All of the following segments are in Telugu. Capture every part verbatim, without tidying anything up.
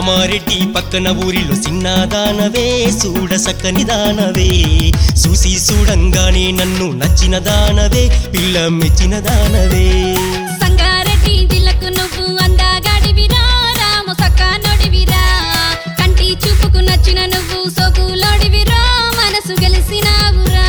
కామారెడ్డి పక్కన ఊరిలో చిన్నదానవే చూడ సక్కని దానవే చూసి చూడంగానే నన్ను నచ్చిన దానవే పిల్ల మెచ్చిన దానవే సంగారెడ్డి జిల్లకు నువ్వు అందగాడివిరా రాము సక్కనోడివిరా కంటి చూపుకు నచ్చిన నువ్వు సోకులోడివిరా మనసు గెలిసినావురా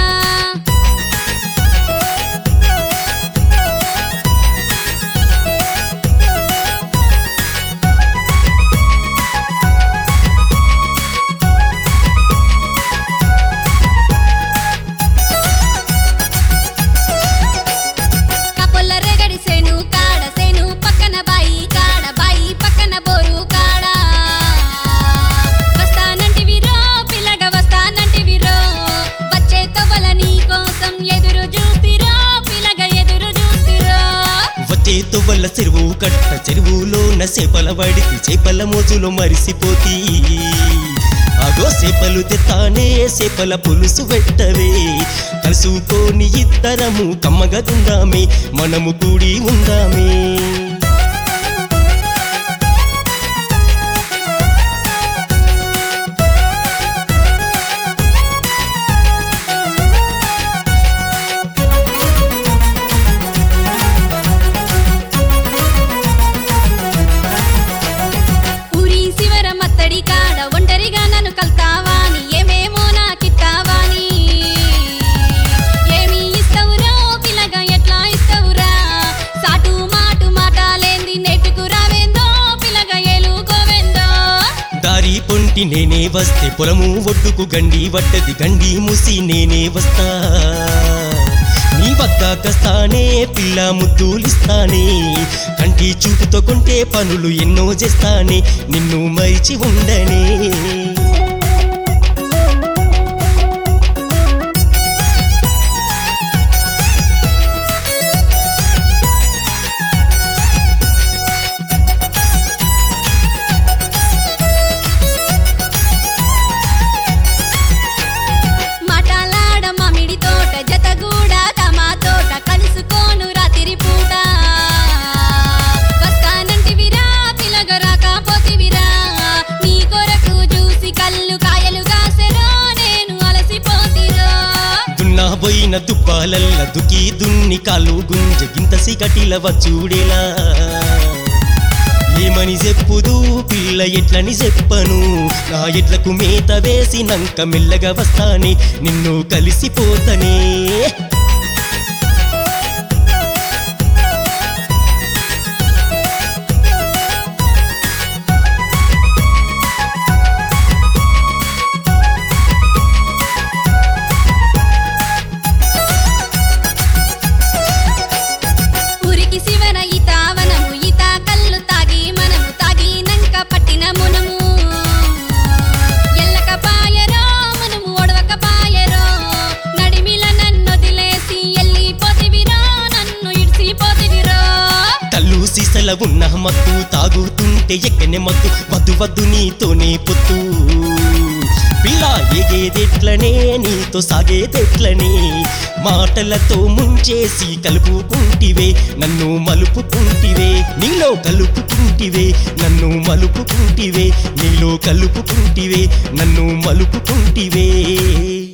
తొవ్వల చెరువు కట్ట చెరువులోన చేపల పడితే చేపల మోజులో మరిసిపోతీ అగో చేపలు తెత్తానే చేపల పులుసు పెట్టవే కలుసుకొని ఇద్దరము కమ్మగా ఉందామే మనము కూడి ఉందామే పొంటి నేనే వస్తే పొలము ఒడ్డుకు గండి వడ్డది గండి మూసి నేనే వస్తా నీ వద్దాకస్తానే పిల్ల ముద్దులిస్తానే కంటి చూపుతో కొంటే పనులు ఎన్నో చేస్తానే నిన్ను మరిచి ఉండనే పోయిన దుప్పాలల్ల దుకి దున్ని కాలు గుంజ గింత సిగటిల వచ్చూడేలా ఏమని చెప్పుదు పిల్ల ఎట్లని చెప్పను నా ఎట్లకు మేత వేసినంక మెల్లగా వస్తానే నిన్ను కలిసిపోతనే సీసల ఉన్న మత్తు తాగుతుంటే ఎక్కనే మత్తు వద్దు వద్దు నీతోనే పొత్తు పిల్ల ఎగేదెట్లనే నీతో సాగేదెట్లనే మాటలతో ముంచేసి కలుపుకుంటివే నన్ను మలుపుకుంటివే నీలో కలుపుకుంటివే నన్ను మలుపుకుంటివే నీలో కలుపుకుంటివే నన్ను మలుపుకుంటివే